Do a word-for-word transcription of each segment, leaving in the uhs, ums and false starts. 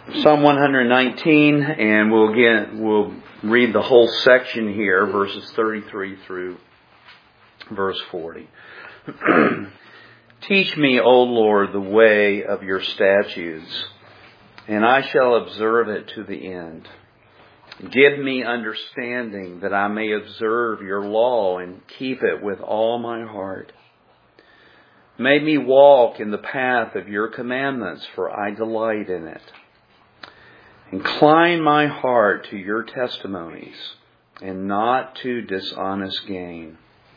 Psalm one nineteen, and we'll again we'll read the whole section here, verses thirty-three through verse forty. Teach me, O Lord, the way of your statutes, and I shall observe it to the end. Give me understanding that I may observe your law and keep it with all my heart. Make me walk in the path of your commandments, for I delight in it. Incline my heart to your testimonies, and not to dishonest gain.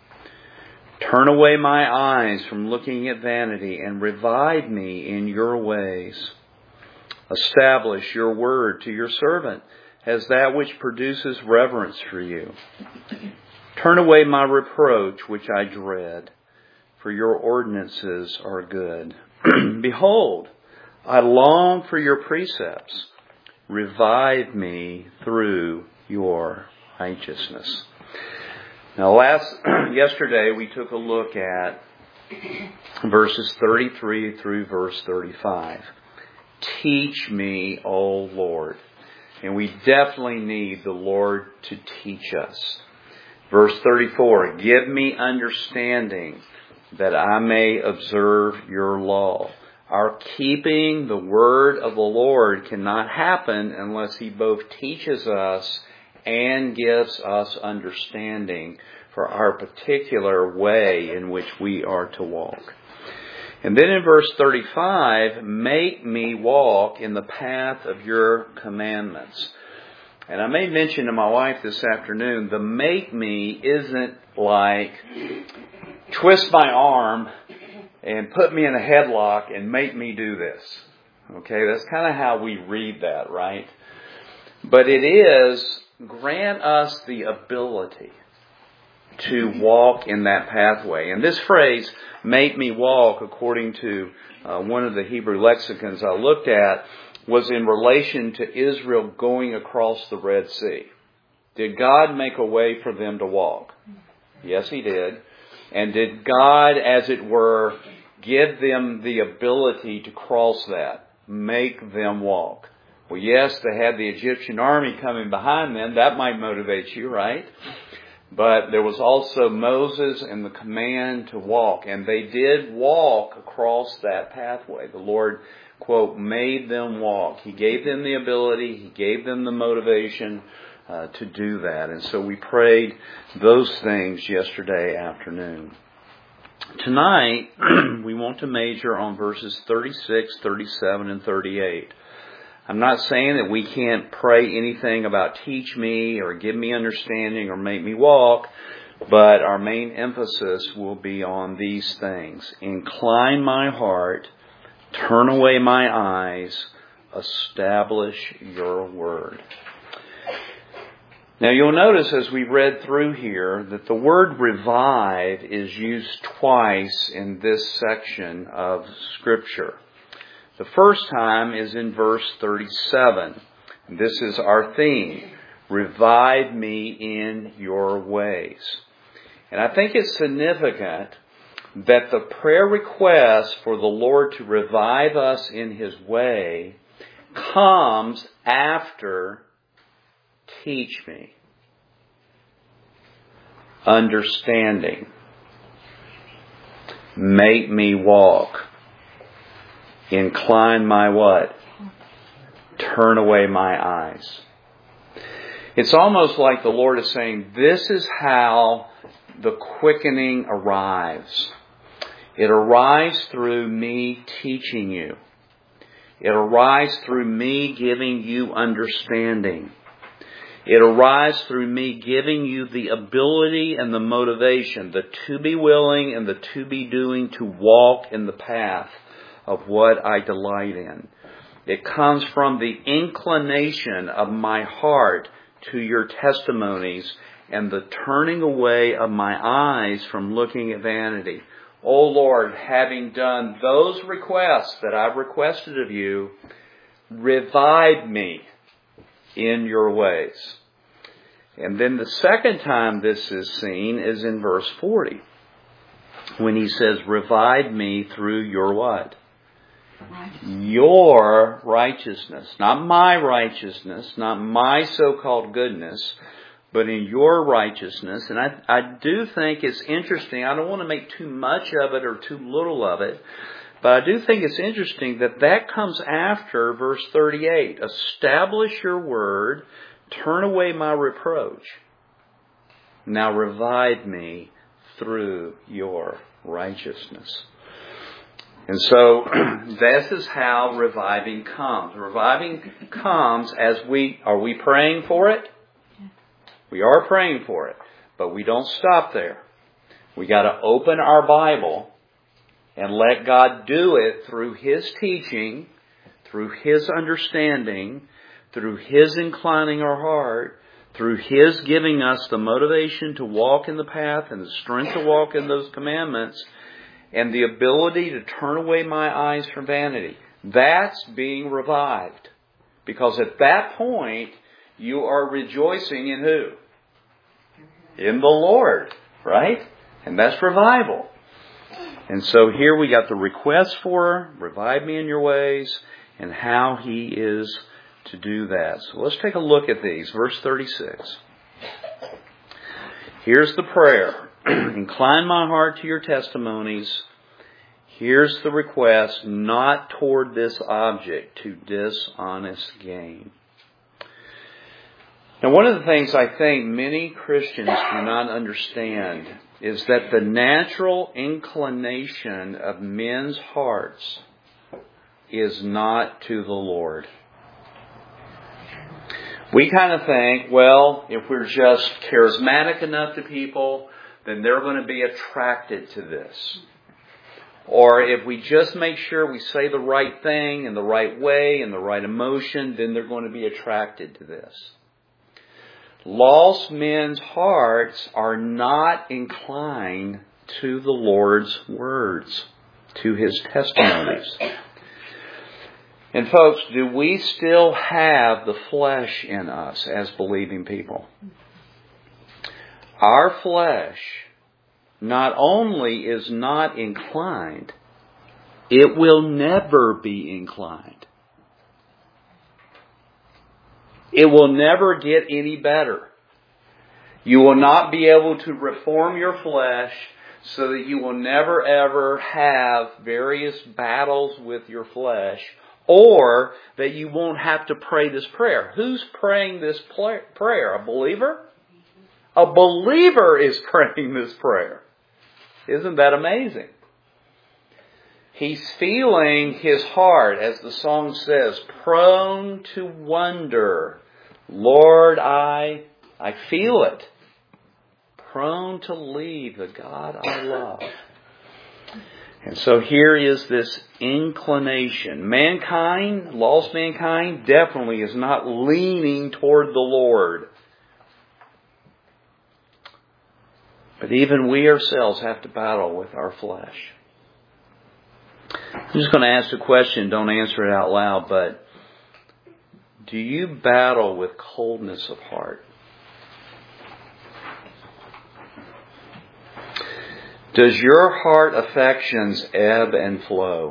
Turn away my eyes from looking at vanity, and revive me in your ways. Establish your word to your servant as that which produces reverence for you. Turn away my reproach, which I dread, for your ordinances are good. Behold, I long for your precepts. Revive me through your righteousness. Now, last yesterday we took a look at verses thirty-three through verse thirty-five. Teach me, O Lord. And we definitely need the Lord to teach us. Verse thirty-four, give me understanding that I may observe your law. Our keeping the word of the Lord cannot happen unless He both teaches us and gives us understanding for our particular way in which we are to walk. And then in verse thirty-five, make me walk in the path of your commandments. And I may mention to my wife this afternoon, the make me isn't like twist my arm and put me in a headlock and make me do this. Okay, that's kind of how we read that, right? But it is grant us the ability to walk in that pathway. And this phrase, make me walk, according to uh, one of the Hebrew lexicons I looked at, was in relation to Israel going across the Red Sea. Did God make a way for them to walk? Yes, He did. And did God, as it were, give them the ability to cross that, make them walk? Well, yes, they had the Egyptian army coming behind them. That might motivate you, right? But there was also Moses and the command to walk. And they did walk across that pathway. The Lord, quote, made them walk. He gave them the ability. He gave them the motivation uh, to do that. And so we prayed those things yesterday afternoon. Tonight, we want to major on verses thirty-six, thirty-seven, and thirty-eight. I'm not saying that we can't pray anything about teach me or give me understanding or make me walk, but our main emphasis will be on these things. Incline my heart, turn away my eyes, establish your word. Now you'll notice as we read through here that the word revive is used twice in this section of Scripture. The first time is in verse thirty-seven. This is our theme. Revive me in your ways. And I think it's significant that the prayer request for the Lord to revive us in His way comes after teach me. Understanding. Make me walk. Incline my what? Turn away my eyes. It's almost like the Lord is saying, this is how the quickening arrives. It arrives through me teaching you. It arrives through me giving you understanding. It arrives through me giving you the ability and the motivation, the to be willing and the to be doing to walk in the path of what I delight in. It comes from the inclination of my heart to your testimonies and the turning away of my eyes from looking at vanity. O Lord, having done those requests that I've requested of you, revive me in your ways. And then the second time this is seen is in verse forty. When He says, revive me through your what? Your righteousness. Not my righteousness, not my so-called goodness, but in your righteousness. And I, I do think it's interesting. I don't want to make too much of it or too little of it. But I do think it's interesting that that comes after verse thirty-eight. Establish your word, turn away my reproach. Now revive me through your righteousness. And so this is how reviving comes. Reviving comes as we, are we praying for it? We are praying for it, but we don't stop there. We got to open our Bible and let God do it through His teaching, through His understanding, through His inclining our heart, through His giving us the motivation to walk in the path and the strength to walk in those commandments, and the ability to turn away my eyes from vanity. That's being revived. Because at that point, you are rejoicing in who? In the Lord, right? And that's revival. And so here we got the request for revive me in your ways and how He is to do that. So let's take a look at these. Verse thirty-six. Here's the prayer. Incline my heart to your testimonies. Here's the request, not toward this object, to dishonest gain. Now, one of the things I think many Christians do not understand is that the natural inclination of men's hearts is not to the Lord. We kind of think, well, if we're just charismatic enough to people, then they're going to be attracted to this. Or if we just make sure we say the right thing in the right way, in the right emotion, then they're going to be attracted to this. Lost men's hearts are not inclined to the Lord's words, to His testimonies. And folks, do we still have the flesh in us as believing people? Our flesh not only is not inclined, it will never be inclined. It will never get any better. You will not be able to reform your flesh so that you will never ever have various battles with your flesh, or that you won't have to pray this prayer. Who's praying this prayer? A believer? A believer is praying this prayer. Isn't that amazing? He's feeling his heart, as the song says, prone to wonder. Lord, I, I feel it. Prone to leave the God I love. And so here is this inclination. Mankind, lost mankind, definitely is not leaning toward the Lord. But even we ourselves have to battle with our flesh. I'm just going to ask a question. Don't answer it out loud. But do you battle with coldness of heart? Does your heart affections ebb and flow?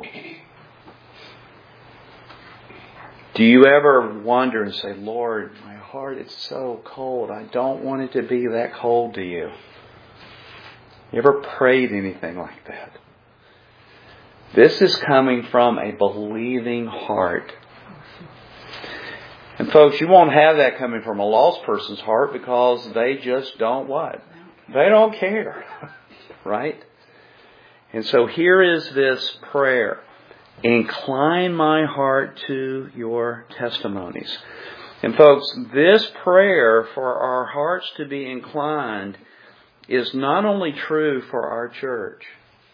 Do you ever wonder and say, Lord, my heart is so cold. I don't want it to be that cold to you. You ever prayed anything like that? This is coming from a believing heart. And folks, you won't have that coming from a lost person's heart because they just don't what? They don't care. Right? And so here is this prayer. Incline my heart to your testimonies. And folks, this prayer for our hearts to be inclined is not only true for our church.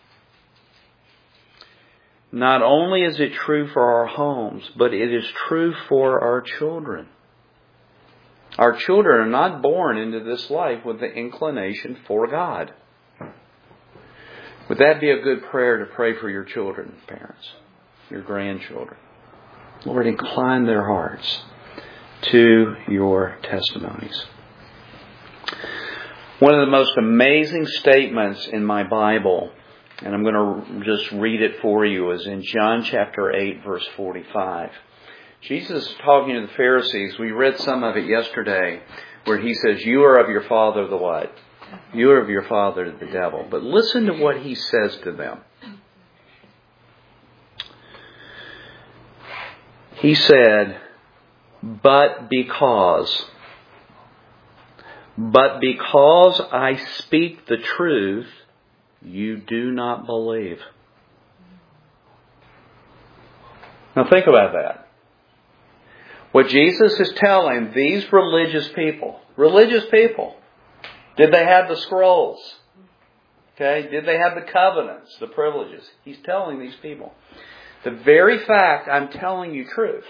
Not only is it true for our homes, but it is true for our children. Our children are not born into this life with the inclination for God. Would that be a good prayer to pray for your children, parents, your grandchildren? Lord, incline their hearts to your testimonies. One of the most amazing statements in my Bible And I'm going to just read it for you, is in John chapter eight, verse forty-five. Jesus is talking to the Pharisees. We read some of it yesterday, where he says, you are of your father the what? You are of your father the devil. But listen to what he says to them. He said, but because, but because I speak the truth, you do not believe. Now think about that. What Jesus is telling these religious people, religious people, did they have the scrolls? Okay, did they have the covenants, the privileges? He's telling these people, the very fact I'm telling you truth,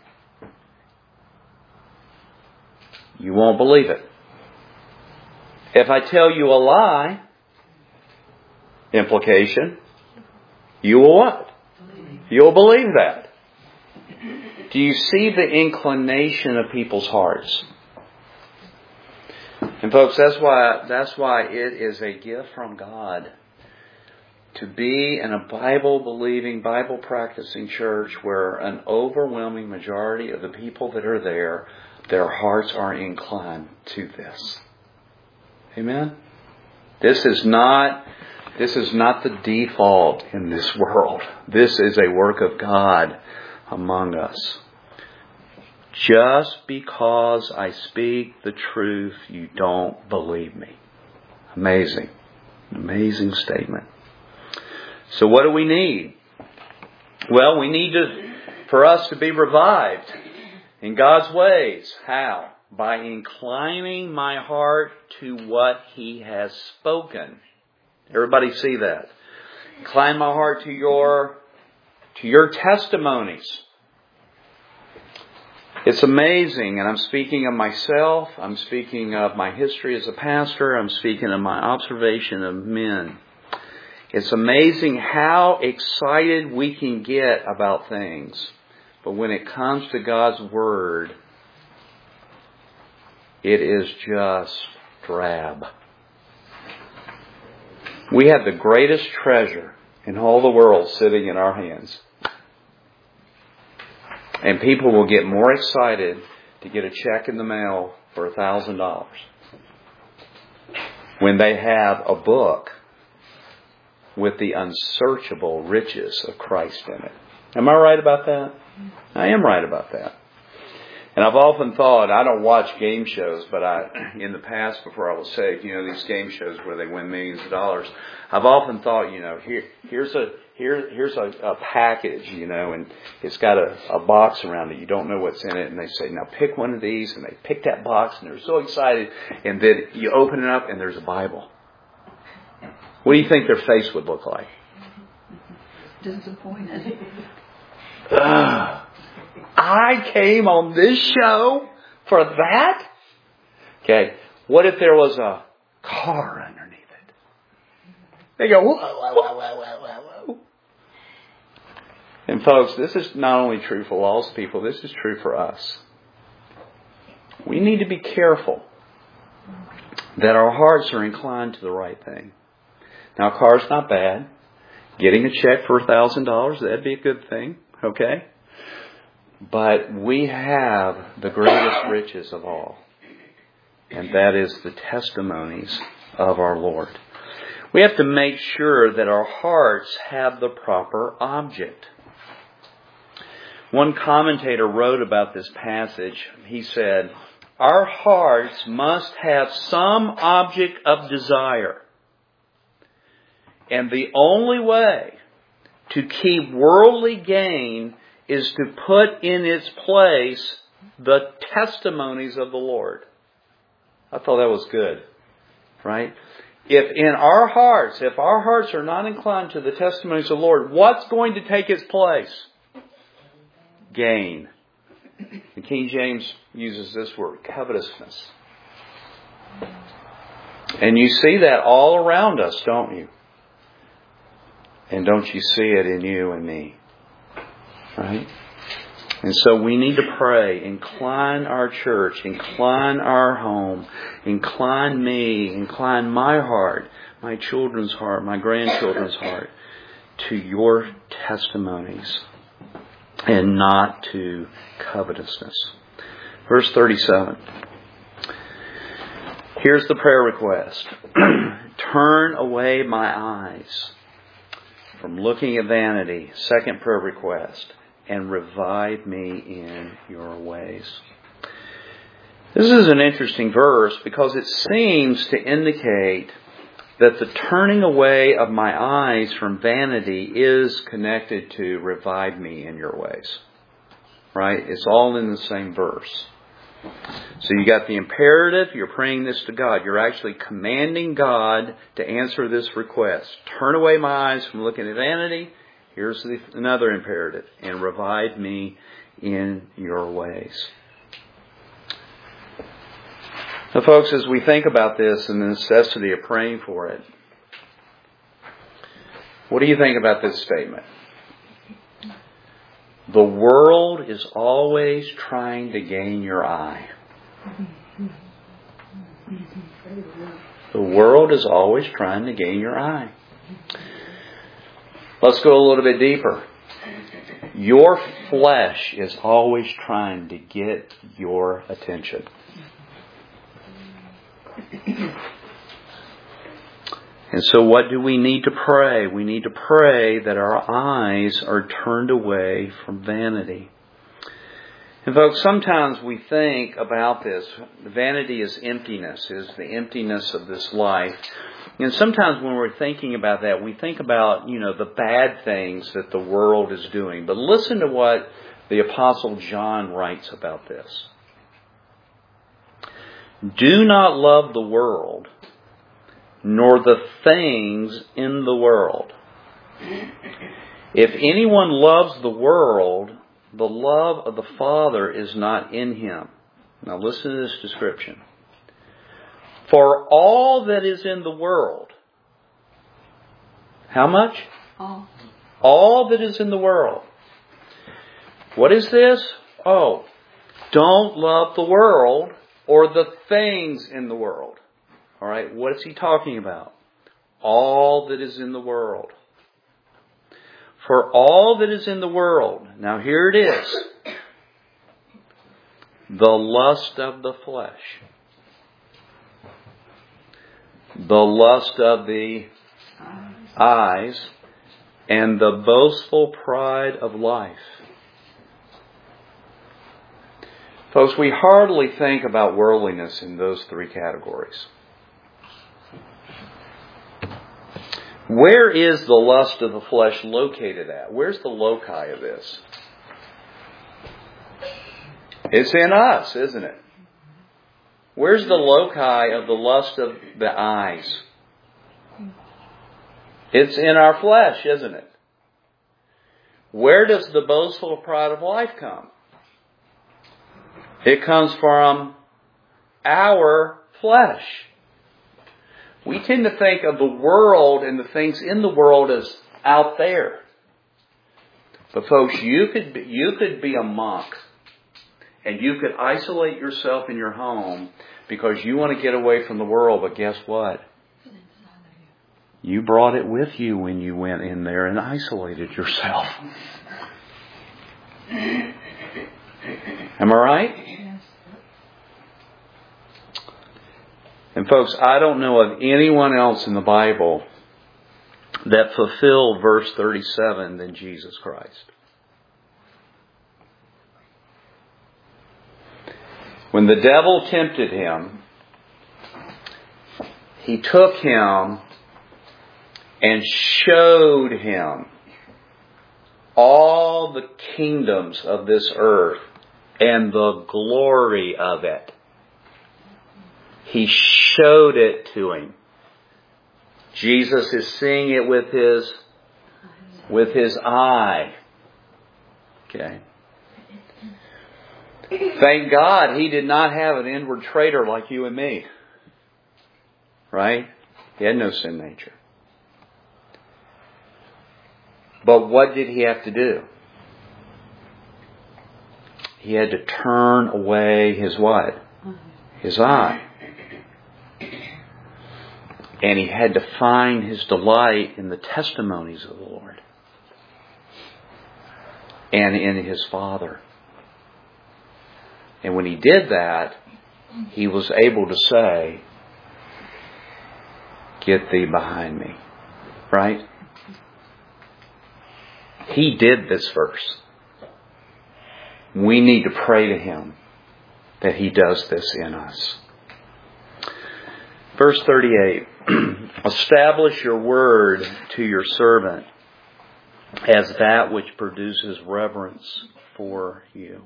you won't believe it. If I tell you a lie, implication, you will what? You'll believe that. Do you see the inclination of people's hearts? And folks, that's why that's why it is a gift from God to be in a Bible-believing, Bible-practicing church where an overwhelming majority of the people that are there, their hearts are inclined to this. Amen? This is not, this is not the default in this world. This is a work of God among us. Just because I speak the truth, you don't believe me. Amazing. Amazing statement. So what do we need? Well, we need to, for us to be revived in God's ways. How? By inclining my heart to what He has spoken. Everybody see that? Incline my heart to your, to your testimonies. It's amazing, and I'm speaking of myself, I'm speaking of my history as a pastor, I'm speaking of my observation of men. It's amazing how excited we can get about things. But when it comes to God's Word, it is just drab. We have the greatest treasure in all the world sitting in our hands. And people will get more excited to get a check in the mail for a thousand dollars when they have a book with the unsearchable riches of Christ in it. Am I right about that? I am right about that. And I've often thought, I don't watch game shows, but I, in the past, before I was saved, you know, these game shows where they win millions of dollars. I've often thought, you know, here, here's a, here, here's a, a package, you know, and it's got a, a box around it. You don't know what's in it. And they say, now pick one of these. And they pick that box and they're so excited. And then you open it up and there's a Bible. What do you think their face would look like? Disappointed. Ugh. I came on this show for that? Okay, what if there was a car underneath it? They go, whoa, whoa, whoa, whoa, whoa, whoa. And folks, this is not only true for lost people, this is true for us. We need to be careful that our hearts are inclined to the right thing. Now, a car's not bad. Getting a check for a thousand dollars, that'd be a good thing, okay? But we have the greatest riches of all. And that is the testimonies of our Lord. We have to make sure that our hearts have the proper object. One commentator wrote about this passage. He said, our hearts must have some object of desire. And the only way to keep worldly gain is to put in its place the testimonies of the Lord. I thought that was good, right? If in our hearts, if our hearts are not inclined to the testimonies of the Lord, what's going to take its place? Gain. The King James uses this word, covetousness. And you see that all around us, don't you? And don't you see it in you and me? Right? And so we need to pray, incline our church, incline our home, incline me, incline my heart, my children's heart, my grandchildren's heart, to your testimonies and not to covetousness. Verse thirty-seven. Here's the prayer request. Turn away my eyes from looking at vanity. Second prayer request. And revive me in your ways. This is an interesting verse because it seems to indicate that the turning away of my eyes from vanity is connected to revive me in your ways. Right? It's all in the same verse. So you got the imperative, you're praying this to God. You're actually commanding God to answer this request. Turn away my eyes from looking at vanity. Here's the, another imperative. And revive me in your ways. So folks, as we think about this and the necessity of praying for it, what do you think about this statement? The world is always trying to gain your eye. The world is always trying to gain your eye. Let's go a little bit deeper. Your flesh is always trying to get your attention. And so what do we need to pray? We need to pray that our eyes are turned away from vanity. And folks, sometimes we think about this. Vanity is emptiness, is the emptiness of this life. And sometimes when we're thinking about that, we think about, you know, the bad things that the world is doing. But listen to what the Apostle John writes about this. Do not love the world, nor the things in the world. If anyone loves the world, the love of the Father is not in him. Now listen to this description. For all that is in the world. How much? All. All that is in the world. What is this? Oh, don't love the world or the things in the world. All right, what is he talking about? All that is in the world. For all that is in the world. Now here it is. The lust of the flesh. The lust of the eyes. And the boastful pride of life. Folks, we hardly think about worldliness in those three categories. Where is the lust of the flesh located at? Where's the loci of this? It's in us, isn't it? Where's the loci of the lust of the eyes? It's in our flesh, isn't it? Where does the boastful pride of life come? It comes from our flesh. We tend to think of the world and the things in the world as out there. But folks, you could be, you could be a monk and you could isolate yourself in your home because you want to get away from the world. But guess what? You brought it with you when you went in there and isolated yourself. Am I right? Yes. And folks, I don't know of anyone else in the Bible that fulfilled verse thirty-seven than Jesus Christ. When the devil tempted him, he took him and showed him all the kingdoms of this earth and the glory of it. He showed it to him. Jesus is seeing it with his, with his eye. Okay. Thank God he did not have an inward traitor like you and me. Right? He had no sin nature. But what did he have to do? he had to turn away his what? His eye. And he had to find his delight in the testimonies of the Lord and in his Father. And when he did that, he was able to say, "Get thee behind me." Right? He did this verse. We need to pray to him that he does this in us. Verse thirty-eight. Establish your word to your servant as that which produces reverence for you.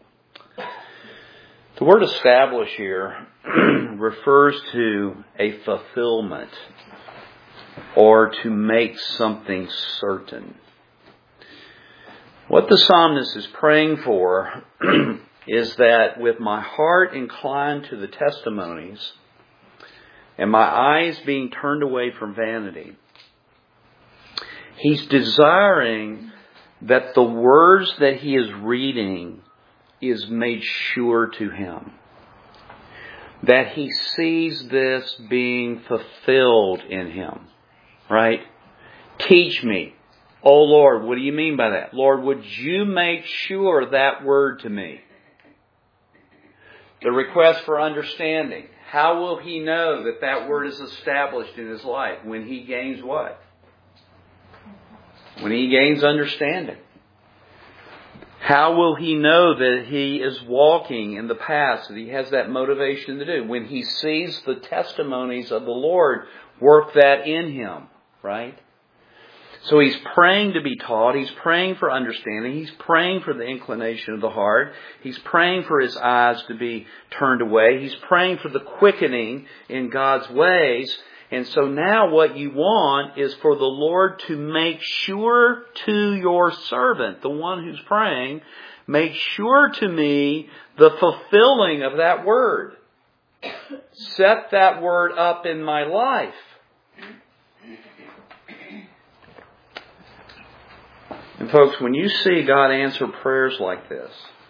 The word establish here refers to a fulfillment or to make something certain. What the psalmist is praying for is that with my heart inclined to the testimonies and my eyes being turned away from vanity, he's desiring that the words that he is reading is made sure to him. That he sees this being fulfilled in him. Right? Teach me. Oh Lord, what do you mean by that? Lord, would you make sure that word to me? The request for understanding. How will he know that that word is established in his life? When he gains what? When he gains understanding. How will he know that he is walking in the path, that he has that motivation to do? When he sees the testimonies of the Lord work that in him, right? So he's praying to be taught. He's praying for understanding. He's praying for the inclination of the heart. He's praying for his eyes to be turned away. He's praying for the quickening in God's ways. And so now what you want is for the Lord to make sure to your servant, the one who's praying, make sure to me the fulfilling of that word. Set that word up in my life. And folks, when you see God answer prayers like this,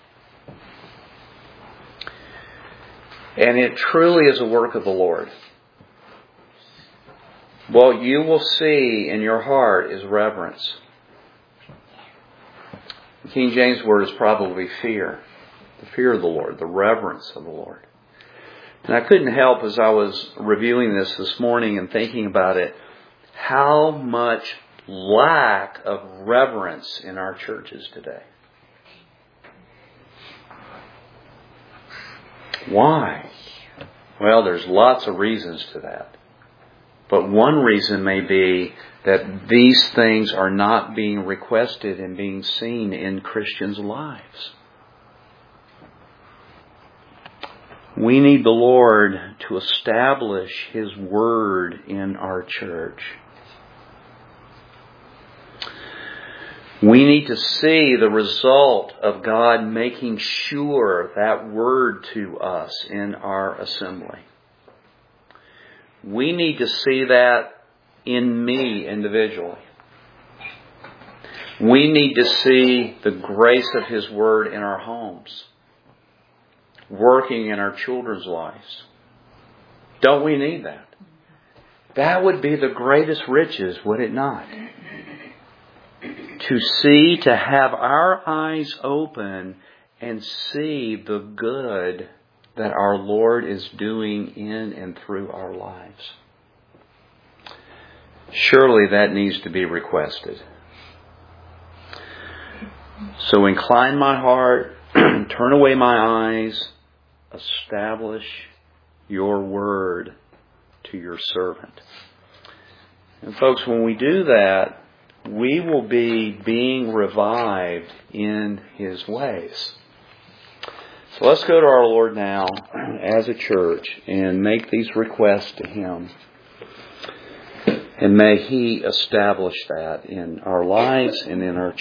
and it truly is a work of the Lord, what you will see in your heart is reverence. The King James word is probably fear. The fear of the Lord, the reverence of the Lord. And I couldn't help as I was reviewing this this morning and thinking about it, how much lack of reverence in our churches today. Why? Well, there's lots of reasons to that. But one reason may be that these things are not being requested and being seen in Christians' lives. We need the Lord to establish His Word in our church. We need to see the result of God making sure that Word to us in our assembly. We need to see that in me individually. We need to see the grace of His Word in our homes, working in our children's lives. Don't we need that? That would be the greatest riches, would it not? To see, to have our eyes open and see the good that our Lord is doing in and through our lives. Surely that needs to be requested. So incline my heart, turn away my eyes, establish your word to your servant. And folks, when we do that, we will be being revived in His ways. So let's go to our Lord now as a church and make these requests to Him. And may He establish that in our lives and in our church.